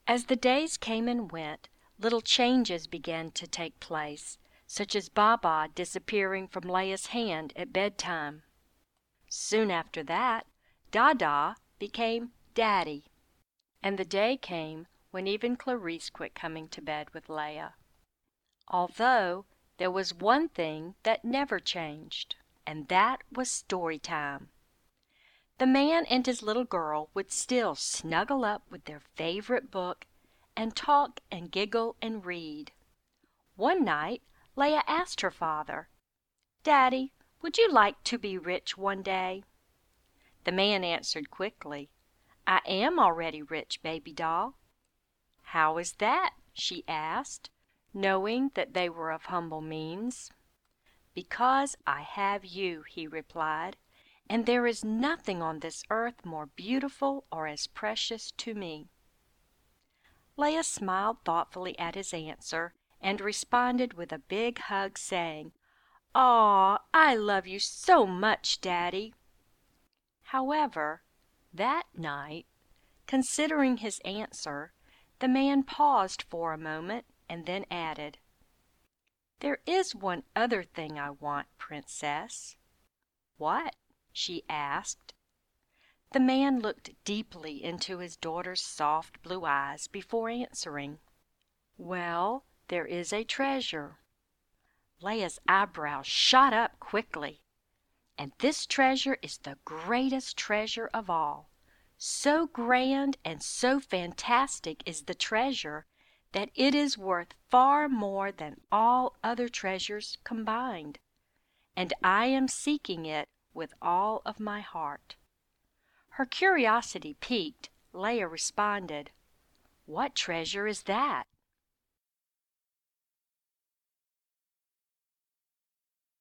As the days came and went, little changes began to take place, such as Baa disappearing from Leah's hand at bedtime. Soon after that, Dada became Daddy, and the day came when even Clarice quit coming to bed with Leah. Although there was one thing that never changed, and that was story time. The man and his little girl would still snuggle up with their favorite book and talk and giggle and read. One night Leah asked her father, "Daddy, would you like to be rich one day?" The man answered quickly, "I am already rich, baby doll." "How is that?" she asked, knowing that they were of humble means. "Because I have you," he replied, "and there is nothing on this earth more beautiful or as precious to me." Leah smiled thoughtfully at his answer and responded with a big hug, saying, "Aw, I love you so much, Daddy." However, that night, considering his answer, the man paused for a moment and then added, "There is one other thing I want, Princess." "What?" she asked. The man looked deeply into his daughter's soft blue eyes before answering. "Well, there is a treasure." Leah's eyebrows shot up quickly. "And this treasure is the greatest treasure of all. So grand and so fantastic is the treasure that it is worth far more than all other treasures combined. And I am seeking it with all of my heart." Her curiosity piqued, Leah responded, "What treasure is that?"